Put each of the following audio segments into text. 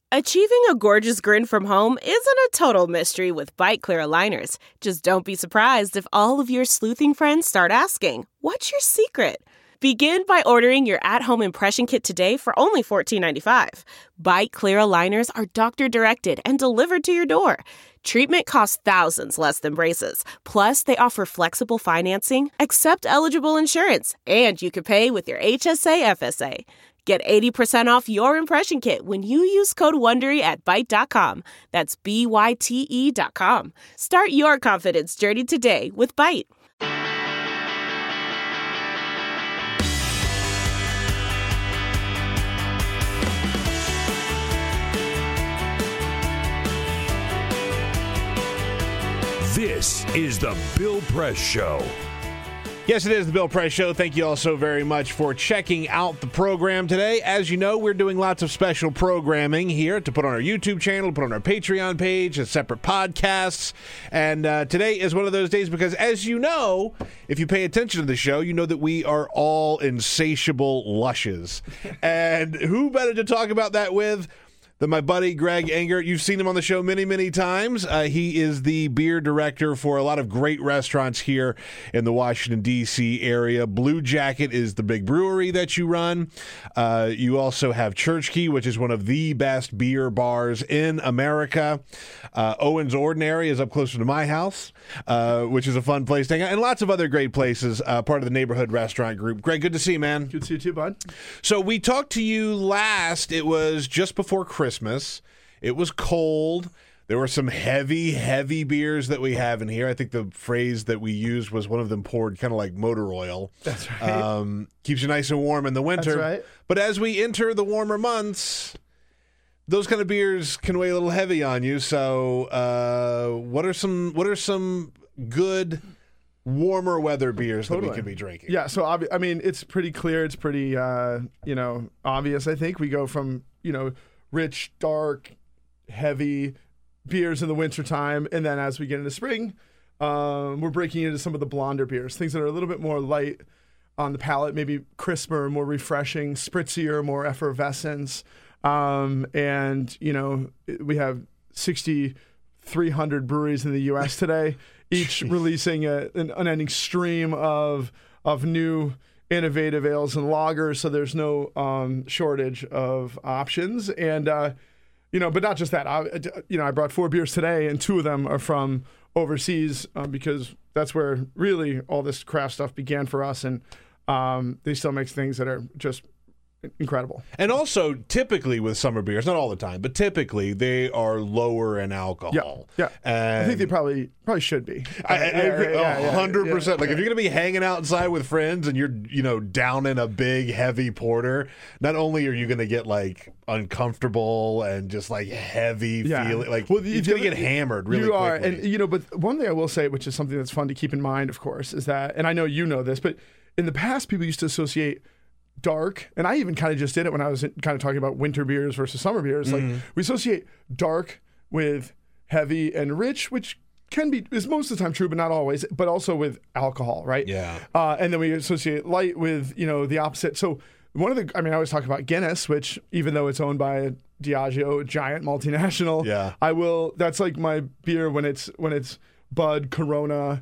Achieving a gorgeous grin from home isn't a total mystery with Byte Clear aligners. Just don't be surprised if all of your sleuthing friends start asking, "What's your secret?" Begin by ordering your at-home impression kit today for only $14.95. Byte Clear aligners are doctor-directed and delivered to your door. Treatment costs thousands less than braces. Plus, they offer flexible financing, accept eligible insurance, and you can pay with your HSA FSA. Get 80% off your impression kit when you use code WONDERY at Byte.com. That's BYTE.com. Start your confidence journey today with Byte. This is the Bill Press Show. Yes, it is the Bill Press Show. Thank you all so very much for checking out the program today. As you know, we're doing lots of special programming here to put on our YouTube channel, put on our Patreon page, as separate podcasts. And today is one of those days because, as you know, if you pay attention to the show, you know that we are all insatiable lushes. And who better to talk about that with than my buddy Greg Engert. You've seen him on the show many, many times. He is the beer director for a lot of great restaurants here in the Washington, D.C. area. Blue Jacket is the big brewery that you run. You also have Church Key, which is one of the best beer bars in America. Owen's Ordinary is up closer to my house, which is a fun place to hang out. And lots of other great places, part of the neighborhood restaurant group. Greg, good to see you, man. Good to see you too, bud. So we talked to you last. It was just before Christmas. It was cold. There were some heavy, heavy beers that we have in here. I think the phrase that we used was one of them poured kind of like motor oil. That's right. Keeps you nice and warm in the winter. That's right. But as we enter the warmer months, those kind of beers can weigh a little heavy on you. So what are some good warmer weather beers that we can be drinking? Yeah, so I mean, it's pretty clear. It's pretty obvious. I think we go from rich, dark, heavy beers in the wintertime, and then as we get into spring, we're breaking into some of the blonder beers, things that are a little bit more light on the palate, maybe crisper, more refreshing, spritzier, more effervescence. And we have 6,300 breweries in the U.S. today, each releasing an unending stream of new innovative ales and lagers, so there's no shortage of options. And but not just that. I brought 4 beers today, and 2 of them are from overseas because that's where really all this craft stuff began for us, and they still make things that are just incredible. And also, typically with summer beers, not all the time, but typically they are lower in alcohol. Yeah. And I think they probably should be. I agree 100%. Like if you're going to be hanging outside with friends and you're, down in a big, heavy porter, not only are you going to get like uncomfortable and just like heavy feeling, like it's going to get hammered really quickly. You are. And, but one thing I will say, which is something that's fun to keep in mind, of course, is that, and I know you know this, but in the past, people used to associate dark, and I even kind of just did it when I was kind of talking about winter beers versus summer beers. Like we associate dark with heavy and rich, which is most of the time true, but not always, but also with alcohol, right? Yeah. And then we associate light with, the opposite. So I always talk about Guinness, which even though it's owned by Diageo, a giant multinational, that's like my beer when it's Bud, Corona,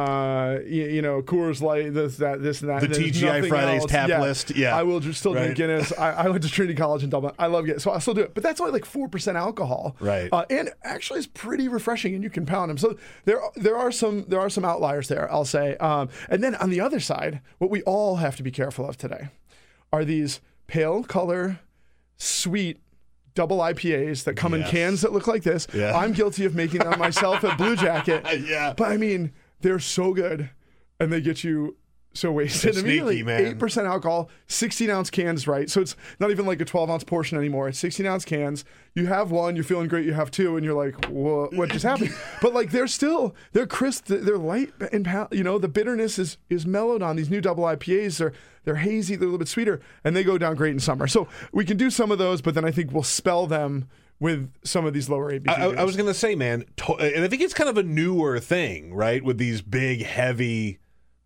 Coors Light, this and that. The TGI Fridays tap list. Yeah. I will still drink Guinness. I went to Trinity College in Dublin. I love Guinness, so I'll still do it. But that's only like 4% alcohol. Right. And actually it's pretty refreshing, and you can pound them. So there are some outliers there, I'll say. And then on the other side, what we all have to be careful of today are these pale color, sweet double IPAs that come in cans that look like this. Yeah. I'm guilty of making them myself at Blue Jacket. Yeah. But I mean, they're so good, and they get you so wasted. They're sneaky, man. 8% alcohol, 16-ounce cans, right? So it's not even like a 12-ounce portion anymore. It's 16-ounce cans. You have one, you're feeling great. You have 2, and you're like, what just happened? But like they're crisp, they're light, and the bitterness is mellowed on these new double IPAs. They're hazy, they're a little bit sweeter, and they go down great in summer. So we can do some of those, but then I think we'll spell them with some of these lower ABV. I was going to say, man, and I think it's kind of a newer thing, right? With these big, heavy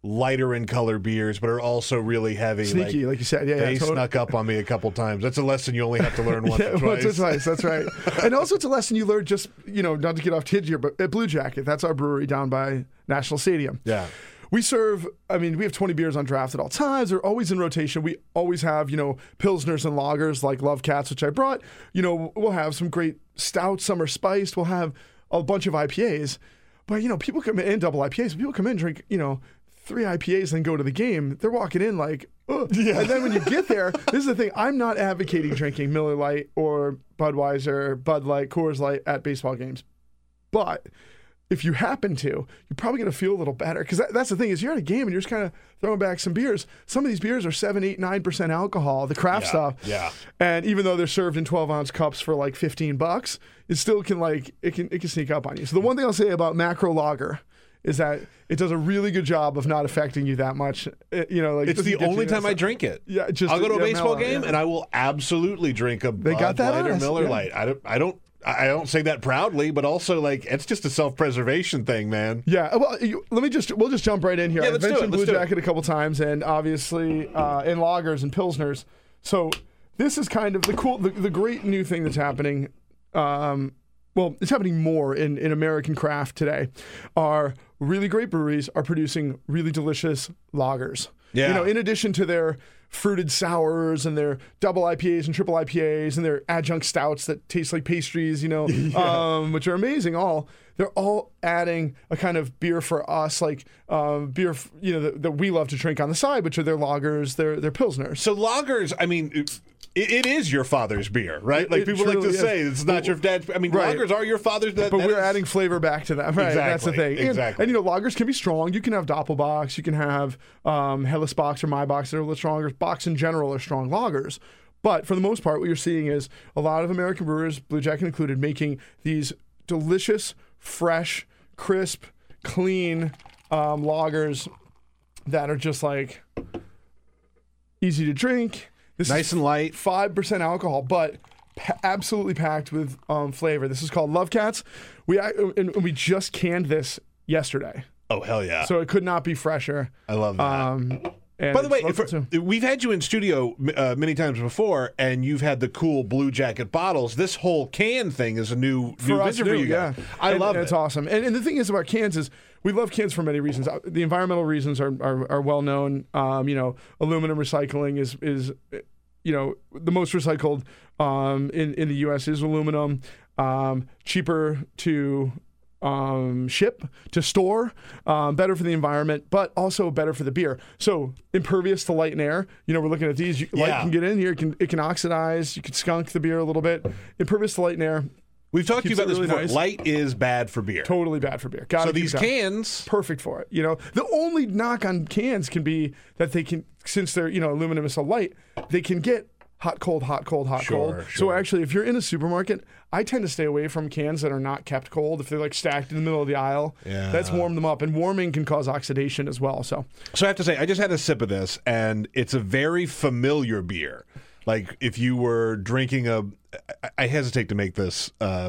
lighter in color beers, but are also really heavy. Sneaky, like you said. Yeah, they totally. snuck up on me a couple times. That's a lesson you only have to learn once or twice. Once or twice, that's right. And also it's a lesson you learn just, not to get off tangent here, but at Blue Jacket, that's our brewery down by National Stadium. Yeah. We we have 20 beers on draft at all times. They're always in rotation. We always have, Pilsners and lagers like Love Cats, which I brought. We'll have some great stouts. Some are spiced. We'll have a bunch of IPAs. But, people come in, double IPAs. People come in, drink, 3 IPAs and go to the game. They're walking in like, ugh. Yeah. And then when you get there, this is the thing. I'm not advocating drinking Miller Lite or Budweiser, Bud Light, Coors Light at baseball games. But if you happen to, you're probably going to feel a little better. Because that's the thing is you're at a game and you're just kind of throwing back some beers. Some of these beers are 7, 8, 9% alcohol, the craft stuff. Yeah. And even though they're served in 12-ounce cups for like $15, it still can it can sneak up on you. So the one thing I'll say about Macro Lager is that it does a really good job of not affecting you that much. It's the only time I drink it. Yeah, I'll go to a baseball game and I will absolutely drink a Bud Light or Miller Lite. I don't say that proudly, but also it's just a self-preservation thing, man. Yeah. Well, we'll just jump right in here. Yeah, I mentioned Blue Jacket a couple times, and obviously in lagers and pilsners. So this is kind of the great new thing that's happening. It's happening more in American craft today. Are really great breweries are producing really delicious lagers. Yeah. In addition to their fruited sours and their double IPAs and triple IPAs and their adjunct stouts that taste like pastries, which are amazing. They're all adding a kind of beer for us, like beer, that we love to drink on the side, which are their lagers, their pilsners. So lagers, I mean, it is your father's beer, right? Like people like to say, it's not your dad's. I mean, lagers are your father's. But we're adding flavor back to them. Right, exactly, that's the thing. Exactly. And lagers can be strong. You can have Doppelbox. You can have Helles Box or My Box that are a little stronger. Box in general are strong lagers. But for the most part, what you're seeing is a lot of American brewers, Blue Jacket included, making these delicious, fresh, crisp, clean lagers that are just easy to drink. This nice and light. 5% alcohol, but absolutely packed with flavor. This is called Love Cats. We just canned this yesterday. Oh, hell yeah. So it could not be fresher. I love that. By the way, we've had you in studio many times before, and you've had the cool Blue Jacket bottles. This whole can thing is a new visit for you guys. Yeah. I love it. It's awesome. And the thing is about cans is we love cans for many reasons. The environmental reasons are well known. Aluminum recycling is the most recycled in the U.S. is aluminum. Cheaper to ship, to store, better for the environment, but also better for the beer. So impervious to light and air. We're looking at these. Light can get in here. It can oxidize. You can skunk the beer a little bit. Impervious to light and air. We've talked to you about this before. Nice. Light is bad for beer. Totally bad for beer. So these cans, perfect for it. The only knock on cans can be that they can, since they're aluminum is so light, they can get hot, cold, hot, cold, hot, cold. Sure. So actually, if you're in a supermarket, I tend to stay away from cans that are not kept cold. If they're stacked in the middle of the aisle, let's warm them up. And warming can cause oxidation as well. So I have to say, I just had a sip of this, and it's a very familiar beer. Like if you were drinking I hesitate to make this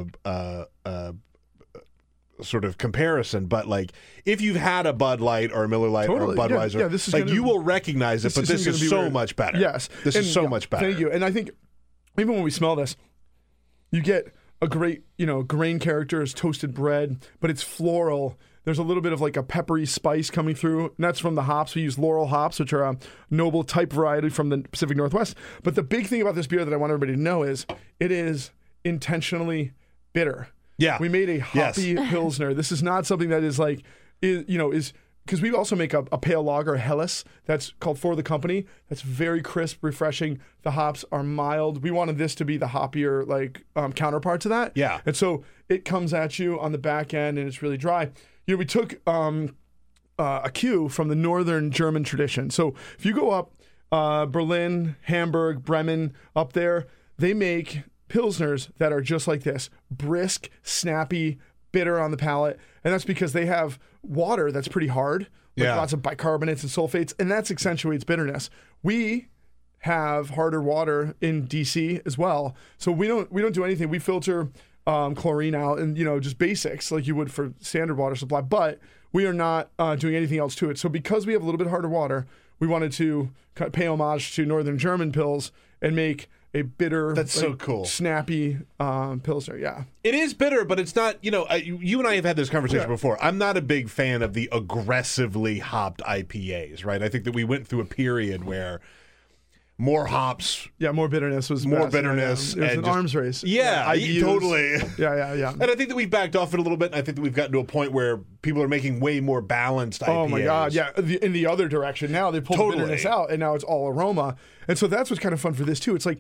sort of comparison, but if you've had a Bud Light or a Miller Light or a Budweiser, this is you will recognize it, but this is so much better. Yes. This is so much better. Thank you. And I think even when we smell this, you get a great, grain character is toasted bread, but it's floral. There's a little bit of a peppery spice coming through, and that's from the hops. We use Laurel hops, which are a noble type variety from the Pacific Northwest. But the big thing about this beer that I want everybody to know is it is intentionally bitter. Yeah. We made a hoppy Pilsner. This is not something that is because we also make a pale lager, Helles, that's called For the Company. That's very crisp, refreshing. The hops are mild. We wanted this to be the hoppier counterpart to that. Yeah. And so it comes at you on the back end, and it's really dry. We took a cue from the northern German tradition. So if you go up Berlin, Hamburg, Bremen, up there, they make Pilsners that are just like this, brisk, snappy, bitter on the palate. And that's because they have water that's pretty hard, lots of bicarbonates and sulfates, and that accentuates bitterness. We have harder water in DC as well. So we don't do anything. We filter chlorine out, and just basics like you would for standard water supply. But we are not doing anything else to it. So because we have a little bit harder water, we wanted to pay homage to Northern German Pils and make a bitter, That's so cool. snappy Pilsner. Yeah. It is bitter, but it's not, you and I have had this conversation before. I'm not a big fan of the aggressively hopped IPAs, right? I think that we went through a period where more hops. Yeah, more bitterness was More best. bitterness It was and an just- arms race. Yeah, IBUs. totally. Yeah. And I think that we've backed off it a little bit. And I think that we've gotten to a point where people are making way more balanced IPAs. Oh my God! Yeah, in the other direction now they pulled Totally. the bitterness out, and now it's all aroma. And so that's what's kind of fun for this too. It's like,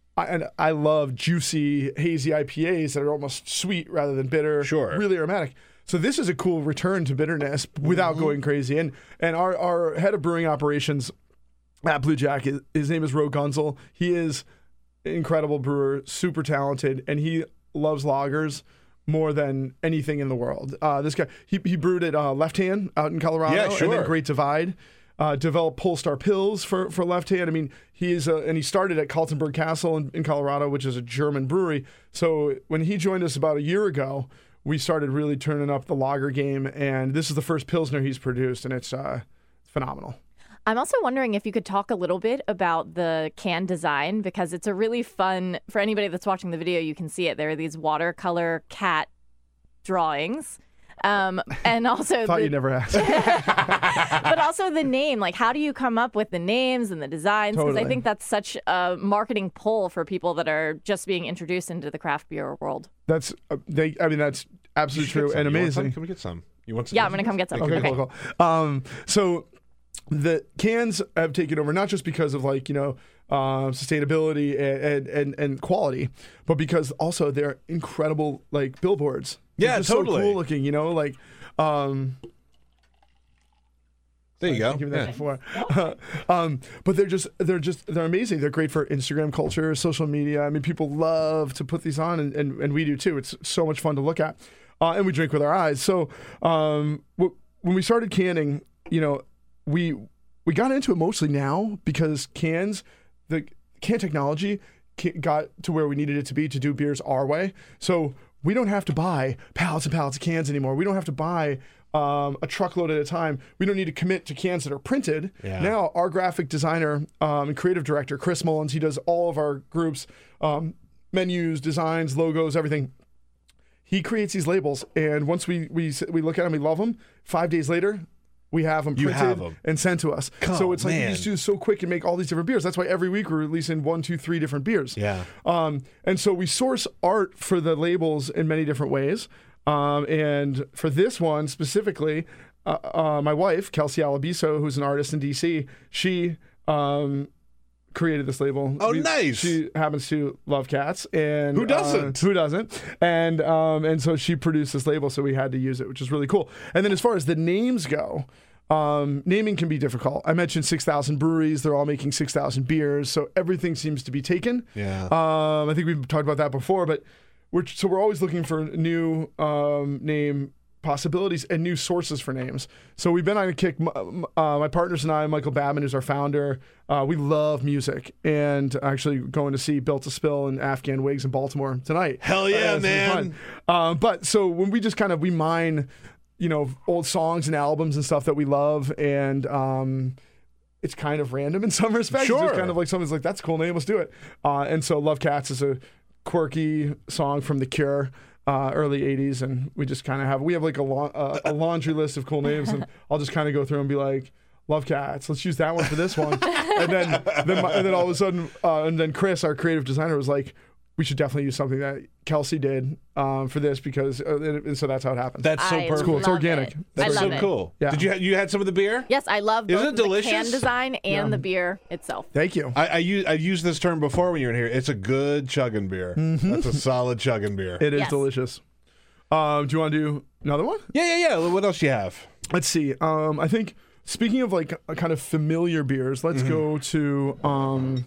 I love juicy, hazy IPAs that are almost sweet rather than bitter. Sure. Really aromatic. So this is a cool return to bitterness without going crazy. And our head of brewing operations at Blue Jack, his name is Ro Gunzel. He is an incredible brewer, super talented, and he loves lagers more than anything in the world. This guy, he brewed at Left Hand out in Colorado, Yeah, and sure. then Great Divide. Developed Polestar Pils for Left Hand. I mean, he started at Kaltenberg Castle in Colorado, which is a German brewery. So when he joined us about a year ago, we started really turning up the lager game, and this is the first Pilsner he's produced, and it's phenomenal. I'm also wondering if you could talk a little bit about the can design, because it's a really fun, for anybody that's watching the video, you can see it. There are these watercolor cat drawings. And also, Thought you never asked. but also the name. Like, how do you come up with the names and the designs? Because I Totally. think that's such a marketing pull for people that are just being introduced into the craft beer world. That's that's absolutely true and amazing. Can we get some? You want some? Yeah, I'm gonna come get some. Okay, cool. So the cans have taken over not just because of sustainability and quality, but because also they're incredible billboards. Yeah, They're just totally. so cool looking. There you go. Give me that Yeah. before. But they're amazing. They're great for Instagram culture, social media. I mean, people love to put these on, and we do too. It's so much fun to look at, and we drink with our eyes. So when we started canning, we got into it mostly now because the can technology got to where we needed it to be to do beers our way. So we don't have to buy pallets and pallets of cans anymore. We don't have to buy a truckload at a time. We don't need to commit to cans that are printed. Yeah. Now, our graphic designer and creative director, Chris Mullins, he does all of our groups, menus, designs, logos, everything. He creates these labels, and once we look at them, we love them. 5 days later, we have them You printed have 'em. and sent to us. Oh, So it's like man. we just do so quick and make all these different beers. That's why every week we're releasing 1, 2, 3 different beers. Yeah. And so we source art for the labels in many different ways. And for this one specifically, my wife, Kelsey Alabiso, who's an artist in DC, she created this label. Oh, nice. She happens to love cats, and Who doesn't? Who doesn't? And so she produced this label, so we had to use it, which is really cool. And then as far as the names go, naming can be difficult. I mentioned 6,000 breweries; they're all making 6,000 beers, so everything seems to be taken. Yeah. I think we've talked about that before, but we're always looking for new name possibilities and new sources for names. So we've been on a kick. My partners and I, Michael Babin, who's our founder, we love music, and actually going to see Built to Spill and Afghan Wigs in Baltimore tonight. Hell yeah, it's been man. fun. But so when we just we mine, old songs and albums and stuff that we love, and it's kind of random in some respects. Sure. It's just kind of like someone's like, that's a cool name, let's do it. And so Love Cats is a quirky song from The Cure. Early 80s, and we just kind of have like a laundry list of cool names, and I'll just kind of go through and be like, Love Cats, let's use that one for this one. and then all of a sudden, and then Chris, our creative designer, was like, we should definitely use something that Kelsey did for this, because and so that's how it happens. That's so I perfect. cool. It's love organic. it. That's I so love it. cool. Yeah. Did you had some of the beer? Yes, I love Isn't both it the delicious? can design and the beer itself. Thank you. I've used this term before when you were in here. It's a good chugging beer. That's a solid chugging beer. It is Yes. delicious. Do you want to do another one? Yeah. What else do you have? Let's see. I think speaking of like a kind of familiar beers, let's go to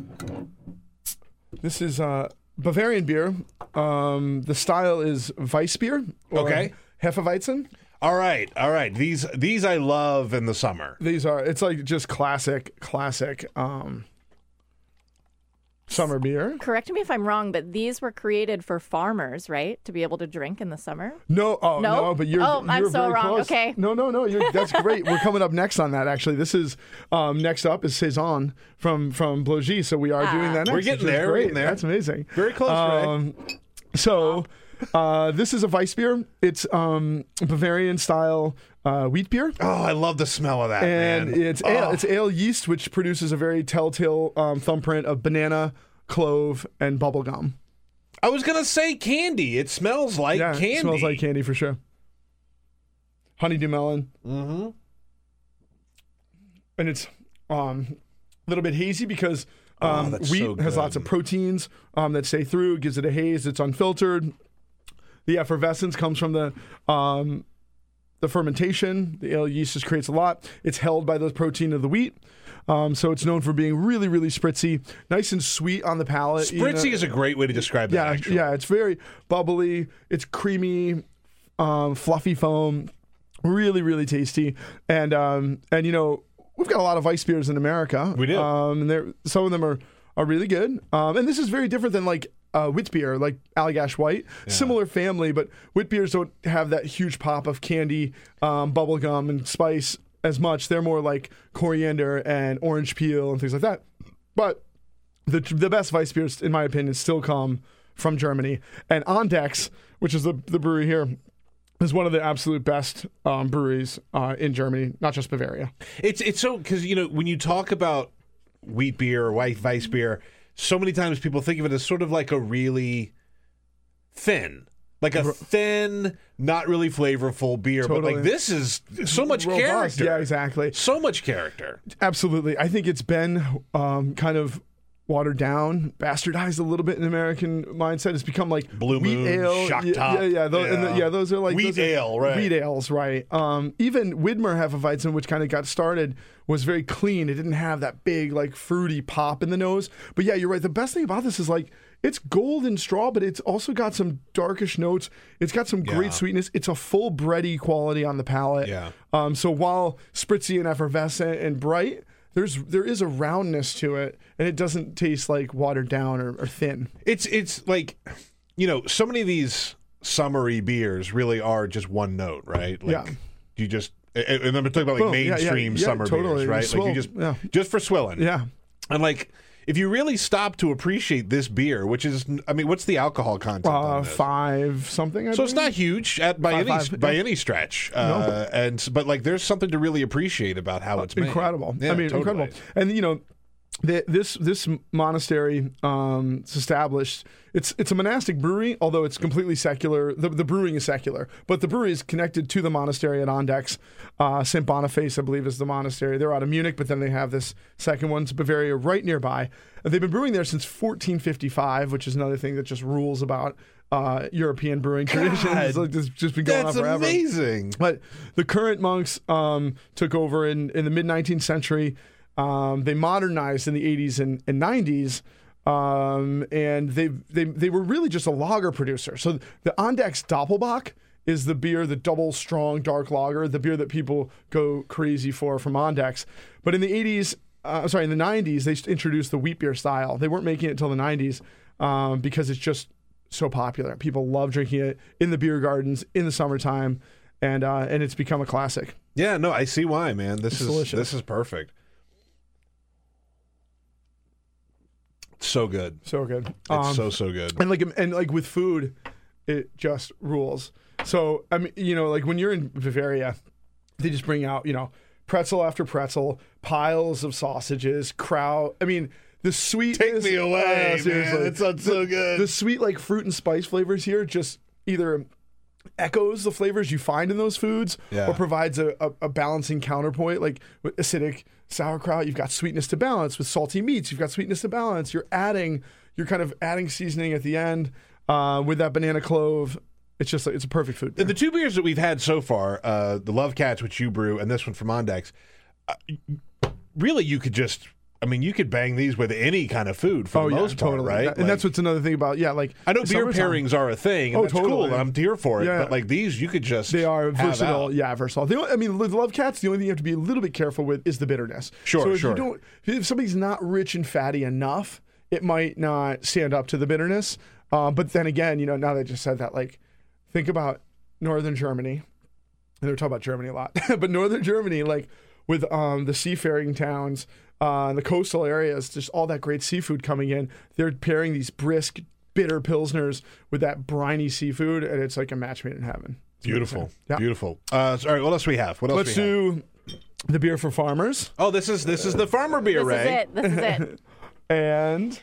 this is Bavarian beer. The style is Weissbier. Or Okay. Hefeweizen. All right. These I love in the summer. It's like just classic. summer beer. Correct me if I'm wrong, but these were created for farmers, right? To be able to drink in the summer? No, No? but you're I'm so very wrong. close. Okay. No, that's great. We're coming up next on that, actually. This is, next up is Saison from Blogy, so we are doing that next. We're getting which is there. We're great. getting there. That's amazing. Very close, Ray. So, this is a Weiss beer. It's Bavarian-style wheat beer. Oh, I love the smell of that, And man. it's ale. It's ale yeast, which produces a very telltale thumbprint of banana, clove, and bubble gum. I was going to say candy. It smells like candy. It smells like candy for sure. Honeydew melon. Mm-hmm. And it's a little bit hazy because that's wheat so has lots of good. proteins that stay through. It gives it a haze. It's unfiltered. The effervescence comes from the fermentation. The ale yeast just creates a lot. It's held by the protein of the wheat. So it's known for being really, really spritzy, nice and sweet on the palate. Spritzy is a great way to describe that, Yeah, actually. yeah. It's very bubbly. It's creamy, fluffy foam. Really, really tasty. And you know, we've got a lot of Weiss beers in America. We do. And some of them are really good. And this is very different than like wit beer, like Allagash White. Similar family, but wit beers don't have that huge pop of candy, bubble gum, and spice as much. They're more like coriander and orange peel and things like that. But the best Weiss beers, in my opinion, still come from Germany. And Ondex, which is the brewery here, is one of the absolute best breweries in Germany, not just Bavaria. It's so, because, you know, when you talk about wheat beer or Weiss beer, so many times people think of it as sort of like a really thin, not really flavorful beer. Totally. But like this is so much Robust. character. Yeah, exactly. So much character. Absolutely. I think it's been kind of watered down, bastardized a little bit in American mindset. It's become like Blue wheat Moon, ale. Shock Yeah, Top. yeah. Those are like Wheat those are ale, right. Wheat ales, right. Even Widmer Hefeweizen, which kind of got started, was very clean. It didn't have that big, like, fruity pop in the nose. But yeah, you're right. The best thing about this is, like, it's golden straw, but it's also got some darkish notes. It's got some great sweetness. It's a full bready quality on the palate. Yeah. So while spritzy and effervescent and bright, there is a roundness to it, and it doesn't taste like watered down or thin. It's like, you know, so many of these summery beers really are just one note, right? Like, Yeah. You just, and I'm talking about like Boom. Yeah, mainstream yeah, summer totally. beers, right? Swill. Like you Yeah. just for swilling. Yeah. And like, if you really stop to appreciate this beer, which is, I mean, what's the alcohol content on this? 5 something. So it's not huge by Five, any stretch, but like there's something to really appreciate about how it's made. Incredible. Yeah, I mean, totally. incredible. And you know, this monastery it's established. It's a monastic brewery, although it's completely secular. The brewing is secular, but the brewery is connected to the monastery at Ondex. St. Boniface, I believe, is the monastery. They're out of Munich, but then they have this second one, Bavaria, right nearby. And they've been brewing there since 1455, which is another thing that just rules about European brewing traditions. Like, it's just been going on forever. That's amazing. But the current monks took over in the mid 19th century. They modernized in the 80s and 90s, and they were really just a lager producer. So the Ondex Doppelbock is the beer, the double strong dark lager, the beer that people go crazy for from Ondex. But in the 90s, they introduced the wheat beer style. They weren't making it until the 90s because it's just so popular. People love drinking it in the beer gardens in the summertime, and it's become a classic. Yeah, no, I see why, man. This is delicious. This is perfect. So good. So good. It's so good. And like with food, it just rules. So I mean, you know, like when you're in Bavaria, they just bring out, you know, pretzel after pretzel, piles of sausages, kraut. I mean, the sweet. Take me away, man. It sounds so good. The sweet, like fruit and spice flavors here, just either echoes the flavors you find in those foods, or provides a balancing counterpoint. Like with acidic sauerkraut, you've got sweetness to balance. With salty meats, you've got sweetness to balance. You're kind of adding seasoning at the end with that banana clove. It's just it's a perfect food beer. The two beers that we've had so far, the Love Cats, which you brew, and this one from Ondex, really you could bang these with any kind of food for the most part, right? And that's what's another thing about, like, I know beer pairings are a thing, and that's totally. cool, and I'm here for it, Yeah. but like these, you could just They are have versatile. out. Yeah, versatile. With Love Cats, the only thing you have to be a little bit careful with is the bitterness. Sure, so sure. If somebody's not rich and fatty enough, it might not stand up to the bitterness. But then again, now that I just said that, like, think about northern Germany. And they're talking about Germany a lot, but northern Germany, like with the seafaring towns, and the coastal areas, just all that great seafood coming in. They're pairing these brisk, bitter pilsners with that briny seafood, and it's like a match made in heaven. Beautiful, yeah. Beautiful. All right, what else do we have? Let's do the beer for farmers. Oh, this is the farmer beer, Ray. This is it. And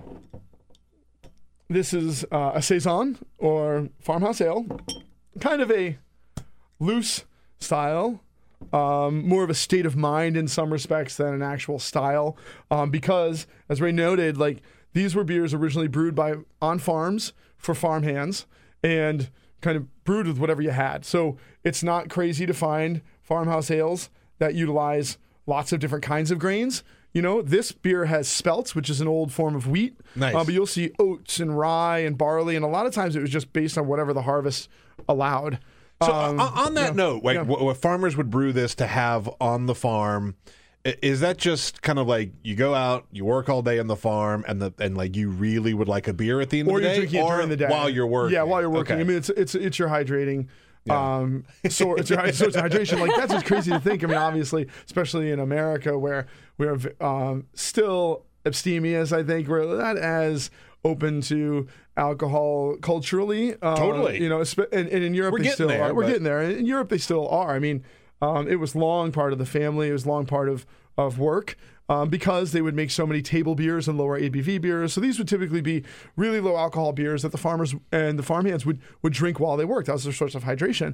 this is a saison or farmhouse ale, kind of a loose style, more of a state of mind in some respects than an actual style, because as Ray noted, like these were beers originally brewed on farms for farmhands and kind of brewed with whatever you had. So it's not crazy to find farmhouse ales that utilize lots of different kinds of grains. This beer has spelts, which is an old form of wheat. Nice. But you'll see oats and rye and barley, and a lot of times it was just based on whatever the harvest allowed. So on that note, like what farmers would brew this to have on the farm, is that just kind of like you go out, you work all day on the farm, and like you really would like a beer at the end of the day, or you're drinking it during the day while you're working? Yeah, while you're working. Okay. I mean, it's your hydrating. Yeah. So it's hydration. Like that's just crazy to think. I mean, obviously, especially in America where we're still abstemious. I think we're not as open to alcohol culturally. Totally. And in Europe they still are. We're getting there. In Europe they still are. I mean, it was long part of the family. It was long part of work. Because they would make so many table beers and lower ABV beers. So these would typically be really low alcohol beers that the farmers and the farmhands would drink while they worked. That was their source of hydration.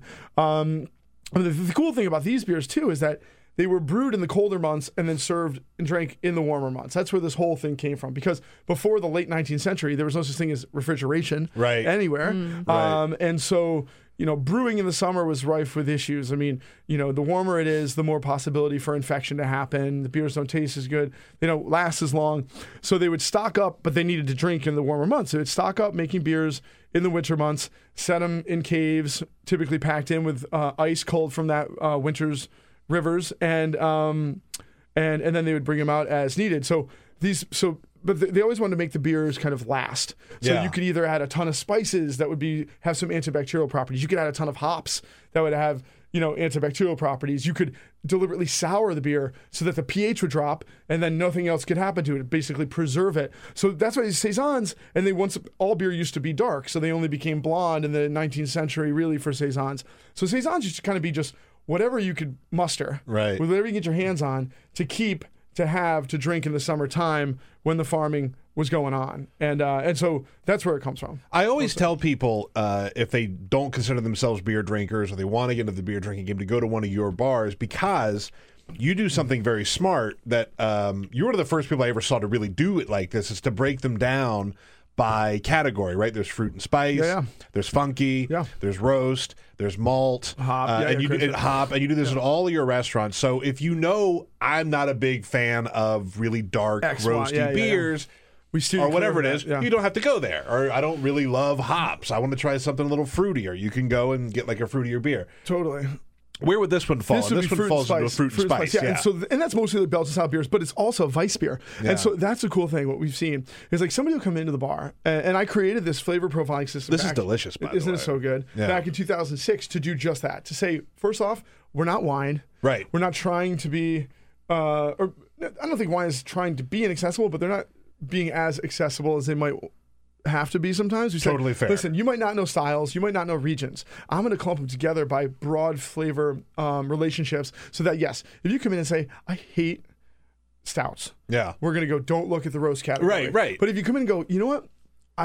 The cool thing about these beers, too, is that they were brewed in the colder months and then served and drank in the warmer months. That's where this whole thing came from. Because before the late 19th century, there was no such thing as refrigeration anywhere. Right. And so brewing in the summer was rife with issues. I mean, the warmer it is, the more possibility for infection to happen. The beers don't taste as good. They don't last as long. So they would stock up, but they needed to drink in the warmer months. So they'd stock up making beers in the winter months, set them in caves, typically packed in with ice cold from that winter's rivers, and then they would bring them out as needed. But they always wanted to make the beers kind of last. So you could either add a ton of spices that would have some antibacterial properties. You could add a ton of hops that would have, antibacterial properties. You could deliberately sour the beer so that the pH would drop and then nothing else could happen to it. Basically preserve it. So that's why these saisons, and all beer used to be dark. So they only became blonde in the 19th century really for saisons. So saisons used to kind of be just whatever you could muster. Right. Whatever you get your hands on to drink in the summertime when the farming was going on. And so that's where it comes from. I always tell people if they don't consider themselves beer drinkers or they want to get into the beer drinking game to go to one of your bars, because you do something very smart that you're one of the first people I ever saw to really do it like this, is to break them down by category, right? There's fruit and spice, there's funky, there's roast, there's malt, hop, and you do this at all of your restaurants. So if I'm not a big fan of really dark roasty beers, or whatever it is, you don't have to go there. Or I don't really love hops. I want to try something a little fruitier. You can go and get like a fruitier beer. Totally. Where would this one fall? This one falls into fruit and spice. Yeah. And that's mostly the Belgian style beers, but it's also Weiss beer. Yeah. And so that's the cool thing. What we've seen is like somebody will come into the bar, and I created this flavor profiling system. This is delicious, by the way. Isn't it so good? Yeah. Back in 2006 to do just that. To say, first off, we're not wine. Right. We're not trying to be, or I don't think wine is trying to be inaccessible, but they're not being as accessible as they might have to be sometimes. We totally say, fair. Listen, you might not know styles, you might not know regions. I'm going to clump them together by broad flavor relationships, so that yes, if you come in and say, I hate stouts, we're going to go, don't look at the roast category. Right. But if you come in and go, you know what,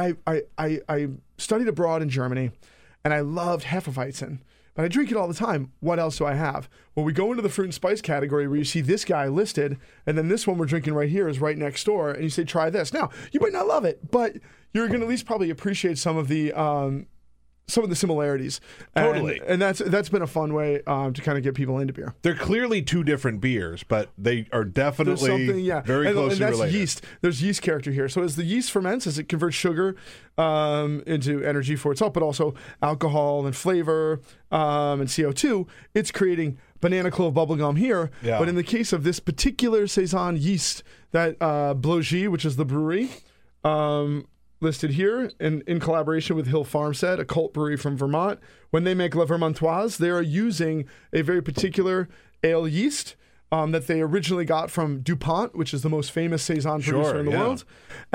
I studied abroad in Germany, and I loved Hefeweizen, but I drink it all the time. What else do I have? Well, we go into the fruit and spice category where you see this guy listed, and then this one we're drinking right here is right next door, and you say, try this. Now, you might not love it, but you're going to at least probably appreciate some of the similarities. Totally. And that's been a fun way to kind of get people into beer. They're clearly two different beers, but they are definitely very closely that's related. Yeast. There's yeast character here. So as the yeast ferments, as it converts sugar into energy for itself, but also alcohol and flavor and CO2, it's creating banana clove bubblegum here. Yeah. But in the case of this particular saison yeast, that Blogy, which is the brewery, listed here in collaboration with Hill Farmstead, a cult brewery from Vermont. When they make La Vermontoise, they are using a very particular ale yeast that they originally got from DuPont, which is the most famous Saison producer in the world.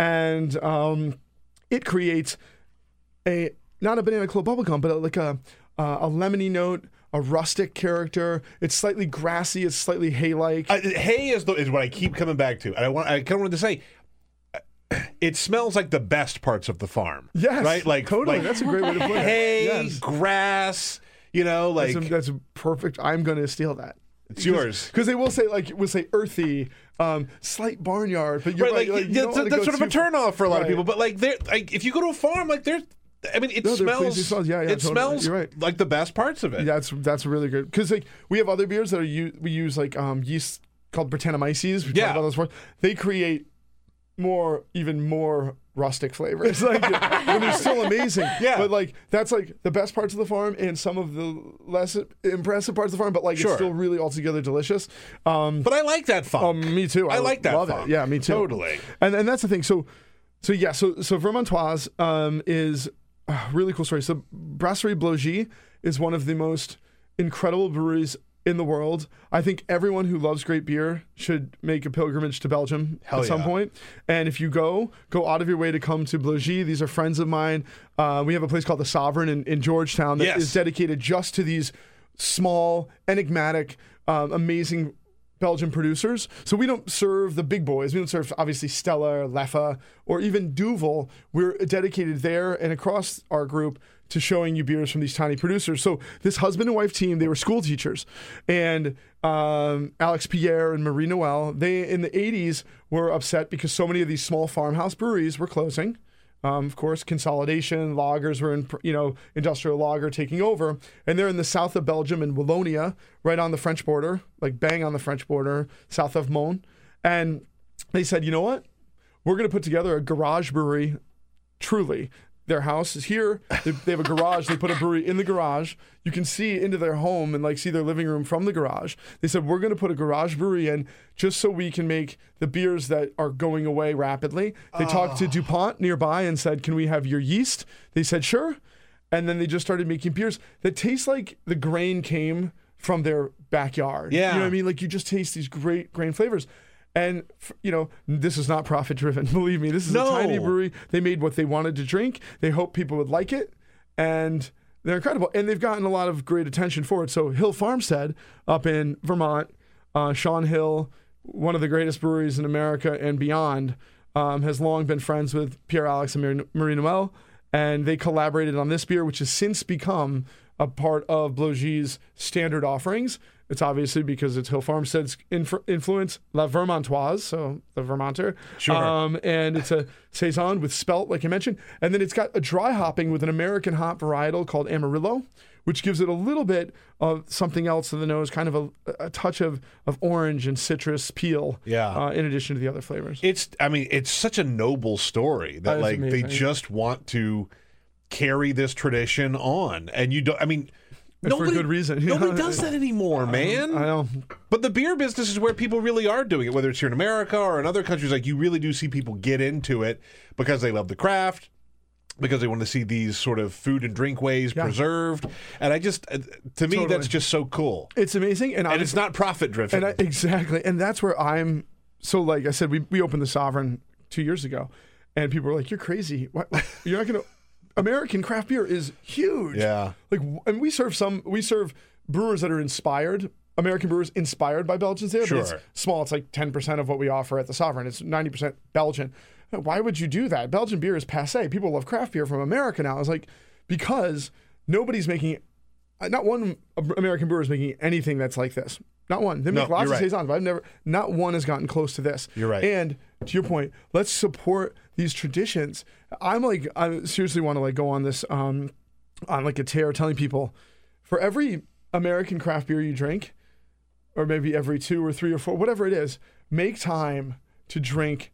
And it creates not a banana club bubblegum, but like a lemony note, a rustic character. It's slightly grassy. It's slightly hay-like. Hay is what I keep coming back to. And I kind of wanted to say, it smells like the best parts of the farm. Yes, right. Like totally. That's a great way to put it. Hay, grass. That's perfect. I'm going to steal that. It's yours. Because they will say earthy, slight barnyard, but you're right. That's sort of a turnoff for a lot of people. But if you go to a farm, it smells. It smells like the best parts of it. That's really good. Because we have other beers that we use yeast called Brettanomyces. About those before. They create even more rustic flavors. And they're still amazing. Yeah. But that's the best parts of the farm and some of the less impressive parts of the farm, but it's still really altogether delicious. But I like that funk. Me too. I like that love funk. It. Yeah, me too. Totally. And that's the thing. So Vermontoise is a really cool story. So Brasserie Blogy is one of the most incredible breweries in the world. I think everyone who loves great beer should make a pilgrimage to Belgium at some point. And if you go out of your way to come to Blogy. These are friends of mine. We have a place called the Sovereign in Georgetown that is dedicated just to these small, enigmatic, amazing Belgian producers. So we don't serve the big boys. We don't serve, obviously, Stella or Leffe or even Duvel. We're dedicated there and across our group to showing you beers from these tiny producers. So this husband and wife team, they were school teachers. And Alex Pierre and Marie Noel, they, in the 80s, were upset because so many of these small farmhouse breweries were closing. Of course, consolidation, lagers were industrial lager taking over. And they're in the south of Belgium in Wallonia, right on the French border, bang on the French border, south of Mons. And they said, you know what? We're going to put together a garage brewery, truly. Their house is here. They have a garage. They put a brewery in the garage. You can see into their home and see their living room from the garage. They said, we're going to put a garage brewery in just so we can make the beers that are going away rapidly. They talked to DuPont nearby and said, can we have your yeast? They said, sure. And then they just started making beers that taste like the grain came from their backyard. Yeah. You know what I mean? You just taste these great grain flavors. And, this is not profit-driven. Believe me, this is a tiny brewery. They made what they wanted to drink. They hope people would like it. And they're incredible. And they've gotten a lot of great attention for it. So Hill Farmstead up in Vermont, Sean Hill, one of the greatest breweries in America and beyond, has long been friends with Pierre Alex and Marie Noel. And they collaborated on this beer, which has since become a part of Blogy's standard offerings. It's obviously because it's Hill Farmstead's influence, La Vermontoise, so the Vermonter. Sure. And it's a Saison with spelt, like I mentioned. And then it's got a dry hopping with an American hop varietal called Amarillo, which gives it a little bit of something else in the nose, kind of a touch of orange and citrus peel, in addition to the other flavors. It's such a noble story that they just want to carry this tradition on. And you don't, for good reason. Nobody does that anymore, man. I know. But the beer business is where people really are doing it, whether it's here in America or in other countries. You really do see people get into it because they love the craft, because they want to see these sort of food and drink ways preserved. And to me, that's just so cool. It's amazing. And it's not profit-driven. Exactly. And that's where I'm... So, like I said, we opened the Sovereign 2 years ago, and people were like, you're crazy. What? You're not going to... American craft beer is huge. Yeah. And we serve brewers that are inspired, American brewers inspired by Belgians there. Sure. But it's small. It's 10% of what we offer at the Sovereign. It's 90% Belgian. Why would you do that? Belgian beer is passé. People love craft beer from America now. It's because nobody's making, not one American brewer is making anything that's like this. Not one. They make lots of Saisons, but not one has gotten close to this. You're right. And to your point, let's support these traditions. I seriously want to go on this, on a tear, telling people, for every American craft beer you drink, or maybe every 2 or 3 or 4, whatever it is, make time to drink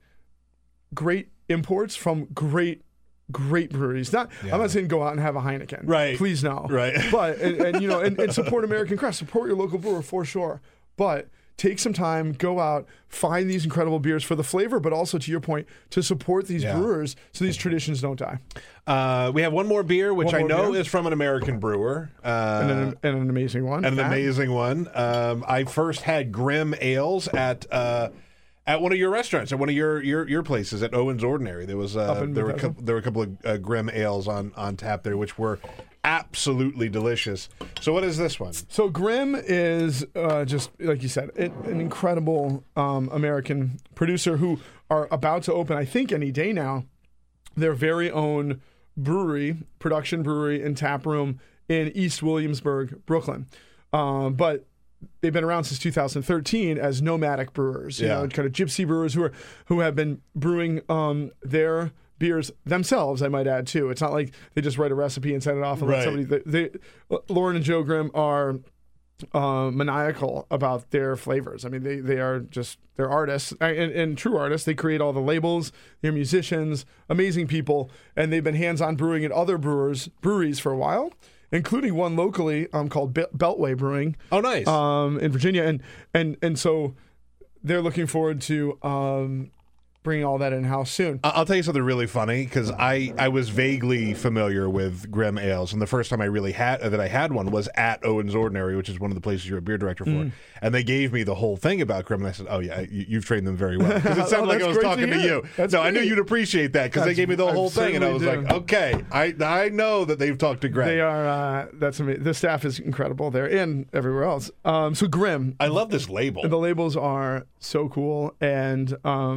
great imports from great breweries. I'm not saying go out and have a Heineken. Right. Please no. Right. But and support American craft. Support your local brewer for sure. But take some time, go out, find these incredible beers for the flavor, but also, to your point, to support these brewers so these traditions don't die. We have one more beer, which I know is from an American brewer. And an amazing one. And an amazing one. I first had Grimm Ales at one of your restaurants, at one of your places, at Owen's Ordinary. There was there were a couple of Grimm Ales on tap there, which were absolutely delicious. So what is this one? So Grimm is just like you said, an incredible American producer who are about to open, I think, any day now, their very own production brewery and tap room in East Williamsburg, Brooklyn. But they've been around since 2013 as nomadic brewers, you know, kind of gypsy brewers who have been brewing their beers themselves, I might add, too. It's not like they just write a recipe and send it off and let somebody... Lauren and Joe Grimm are maniacal about their flavors. I mean, they are just... They're artists, and true artists. They create all the labels. They're musicians, amazing people, and they've been hands-on brewing at other breweries for a while, including one locally called Beltway Brewing. Oh, nice. In Virginia. And so they're looking forward to... bringing all that in-house soon. I'll tell you something really funny, because I was vaguely familiar with Grimm Ales, and the first time I really had one was at Owen's Ordinary, which is one of the places you're a beer director for, and they gave me the whole thing about Grimm, and I said, oh yeah, you've trained them very well, because it sounded like I was talking to you. I knew you'd appreciate that, because they gave me the whole thing, and I was like, okay, I know that they've talked to Grimm. They are, that's amazing. The staff is incredible there and everywhere else. So Grimm. I love this label. And the labels are so cool, and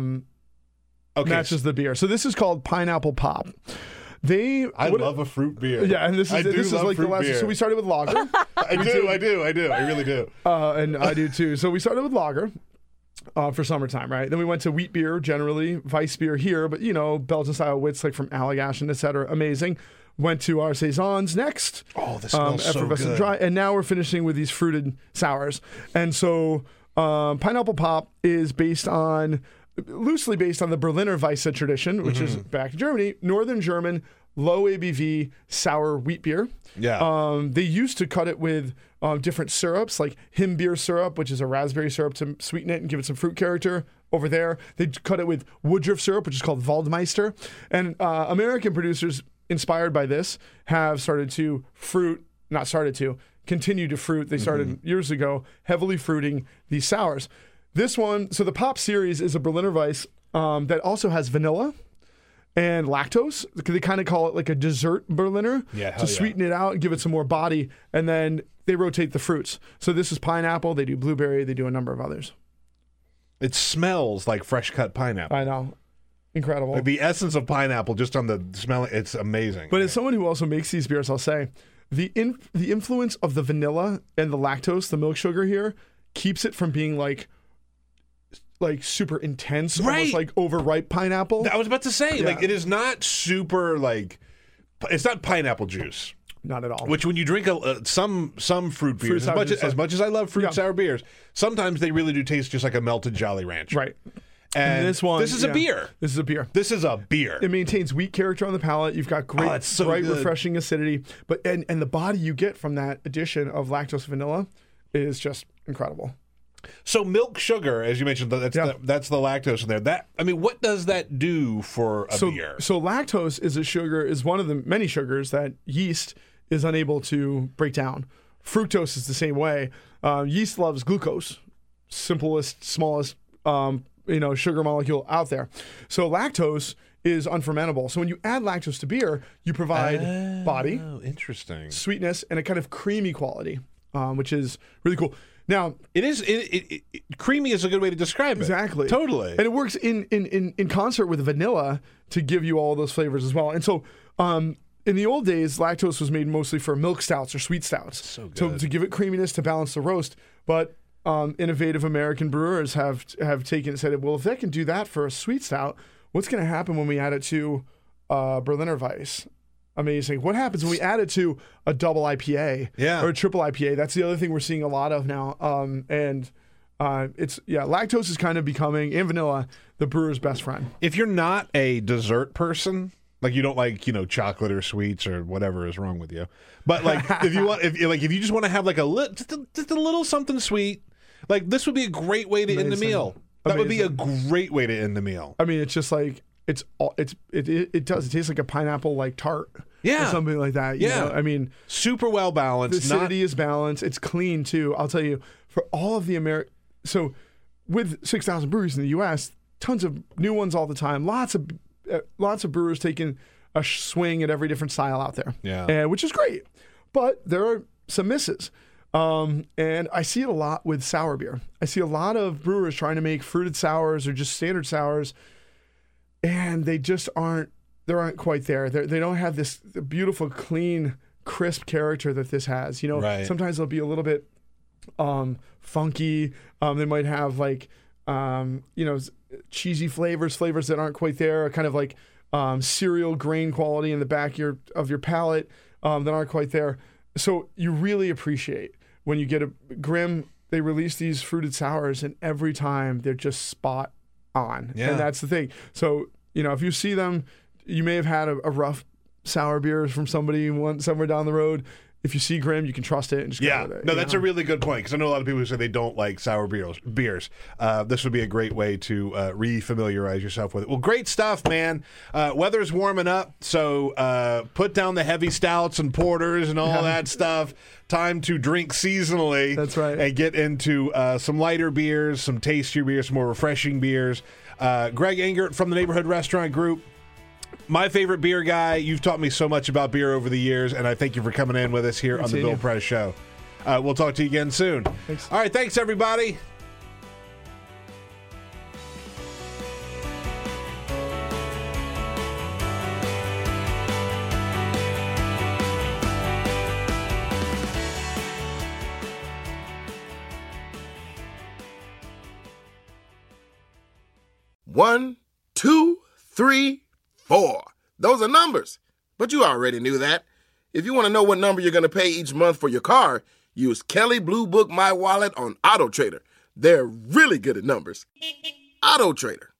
matches the beer. So this is called Pineapple Pop. I love a fruit beer. Yeah, and this is like the last. Beer. So we started with lager. I really do. And I do too. So we started with lager for summertime, right? Then we went to wheat beer, generally Weiss beer here, but Belgian style wits like from Allagash, etc. Amazing. Went to our saisons next. Oh, this smells so good. Dry, and now we're finishing with these fruited sours. And so Pineapple Pop is loosely based on the Berliner Weisse tradition, which is back in Germany, Northern German, low ABV, sour wheat beer. Yeah. They used to cut it with different syrups, like Himbeer syrup, which is a raspberry syrup to sweeten it and give it some fruit character. Over there, they cut it with Woodruff syrup, which is called Waldmeister. And American producers, inspired by this, have continue to fruit. They started years ago, heavily fruiting these sours. This one, so the Pop series is a Berliner Weiss that also has vanilla and lactose. They kind of call it like a dessert Berliner to sweeten it out and give it some more body. And then they rotate the fruits. So this is pineapple. They do blueberry. They do a number of others. It smells like fresh cut pineapple. I know. Incredible. Like the essence of pineapple just on the smell. It's amazing. But as someone who also makes these beers, I'll say the influence of the vanilla and the lactose, the milk sugar here, keeps it from being like super intense, almost like overripe pineapple. I was about to say, like, it is not super, like, it's not pineapple juice. Not at all. Which when you drink some fruit beers, as much as I love fruit sour beers, sometimes they really do taste just like a melted Jolly Rancher. Right. And this is a beer. This is a beer. This is a beer. It maintains wheat character on the palate. You've got great, bright, refreshing acidity. But and the body you get from that addition of lactose vanilla is just incredible. So milk sugar, as you mentioned, that's the lactose in there. What does that do for a beer? So lactose is one of the many sugars that yeast is unable to break down. Fructose is the same way. Yeast loves glucose, simplest, smallest sugar molecule out there. So lactose is unfermentable. So when you add lactose to beer, you provide body, interesting, sweetness, and a kind of creamy quality, which is really cool. Now, creamy is a good way to describe it. Exactly. Totally. And it works in concert with vanilla to give you all those flavors as well. And so in the old days, lactose was made mostly for milk stouts or sweet stouts. So good. To give it creaminess to balance the roast. But innovative American brewers have taken and said, well, if they can do that for a sweet stout, what's going to happen when we add it to Berliner Weiss? Amazing. What happens when we add it to a double IPA or a triple IPA? That's the other thing we're seeing a lot of now. Lactose is kind of becoming, and vanilla, the brewer's best friend. If you're not a dessert person, like you don't like, chocolate or sweets or whatever is wrong with you, but like if you just want to have like just a little something sweet, Like, this would be a great way to end the meal. That would be a great way to end the meal. I mean, it's just like it tastes like a pineapple like tart. Yeah. Or something like that. You know? I mean, super well balanced. The acidity is balanced. It's clean too. I'll tell you, for all of the so with 6,000 breweries in the U.S., tons of new ones all the time. Lots of brewers taking a swing at every different style out there. Yeah. Which is great. But there are some misses. And I see it a lot with sour beer. I see a lot of brewers trying to make fruited sours or just standard sours, and they just aren't quite there. They don't have this beautiful, clean, crisp character that this has. You know, right. Sometimes they'll be a little bit funky. They might have like, cheesy flavors that aren't quite there, kind of like cereal grain quality in the back of your palate that aren't quite there. So you really appreciate when you get a Grimm, they release these fruited sours, and every time they're just spot on. Yeah. And that's the thing. So, if you see them, you may have had a rough sour beer from somebody somewhere down the road. If you see Grimm, you can trust it and just go with it. No, that's a really good point, because I know a lot of people who say they don't like sour beers. This would be a great way to re-familiarize yourself with it. Well, great stuff, man. Weather's warming up, so put down the heavy stouts and porters and all that stuff. Time to drink seasonally. That's right. And get into some lighter beers, some tastier beers, some more refreshing beers. Greg Engert from the Neighborhood Restaurant Group. My favorite beer guy. You've taught me so much about beer over the years, and I thank you for coming in with us here on the Bill Press Show. We'll talk to you again soon. Thanks. All right, thanks, everybody. One, 2, 3, 4. Those are numbers, but you already knew that. If you want to know what number you're going to pay each month for your car, use Kelley Blue Book My Wallet on AutoTrader. They're really good at numbers. AutoTrader.